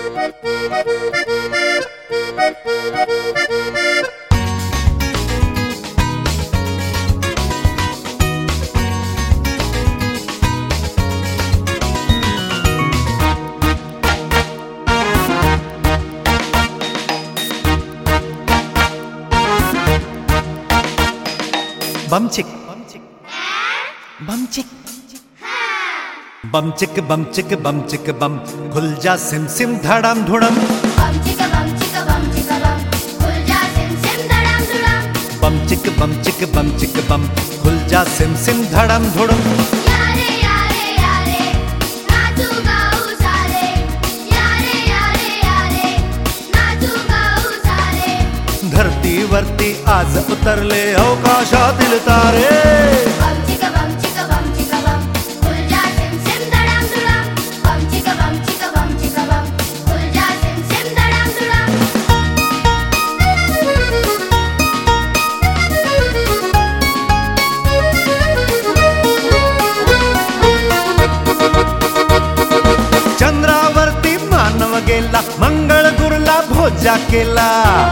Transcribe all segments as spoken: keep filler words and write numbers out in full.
बम चिक बम चिक बम चिक बम चिक बम चिक बम खुल जा SIM SIM धड़म धुड़म बम चिक बम चिक बम चिक बम खुल जा सिम सिम धड़म धुड़म बम चिक बम चिक बम चिक बम खुल जा सिम सिम धड़म धुड़म यारे यारे यारे नाचू गाऊ सारे यारे यारे यारे नाचू गाऊ सारे धरती वरती आज उतरले अवकाशातील तारे बम चिक बम चिक बम चिक बम खुल जा सिम सिम धड़म धुड़म बम चिक बम चिक बम चिक बम खुल जा सिम सिम धड़म धुड़म चंद्रावरती मानव गेला मंगळ गुरुला भोजा केला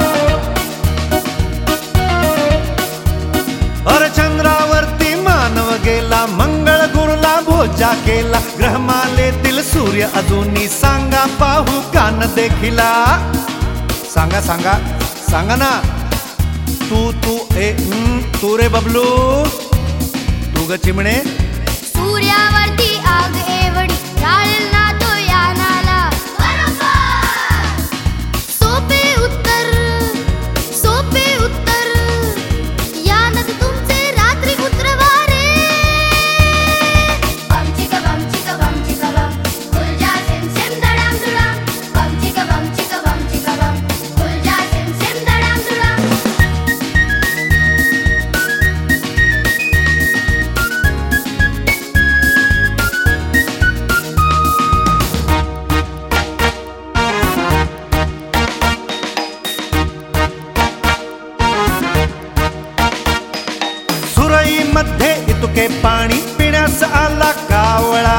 अरे चंद्रावरती मानव गेला मंगळ गुरुला भोजा केला ग्रहमालेतील सूर्य अजूनही सांगा पाहू कान देखिला सांगा सांगा सांगा ना तू तू ए हं, तू रे बबलू तू ग चिमणे सूर्यावरती आग एवढी जाळेल ना तो यानाला सोपे उत्तर सोपे उत्तर यानात तुमचे रात्री उतरवारे बम चिक बम चिक बम चिक बम खुल जा सिम सिम धड़म धुड़म बम चिक बम चिक बम चिक बम खुल जा सिम सिम धड़म धुड़म सुरई मध्ये इतके पाणी पिण्यास आला कावळा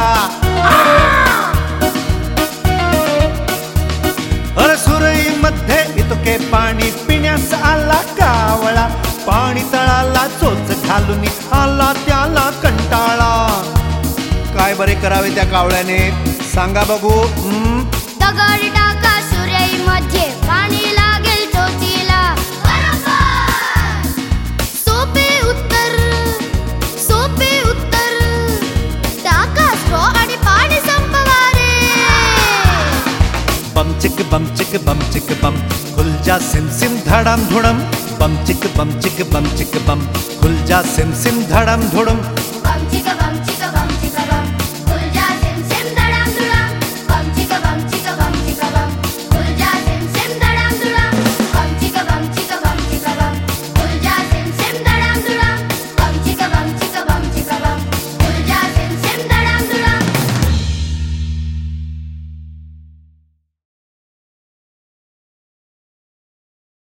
अरे सुरई मध्ये इतके पाणी पिण्यास आला कावळा पाणी तळाला चोच घालून आला त्याला कंटाळा काय बरे करावे त्या कावळ्याने सांगा बघू हं? दगड टाका सुरई मध्ये पाणी लागेल चोचीला सोपे उत्तर सोपे उत्तर टाका स्ट्रॉ आणि पाणी संपवा रे बम चिक बम चिक बम चिक बम खुल जा सिम सिम धड़म धुड़म बम चिक बम चिक बम चिक बम खुल जा सिम सिम धड़म धुड़म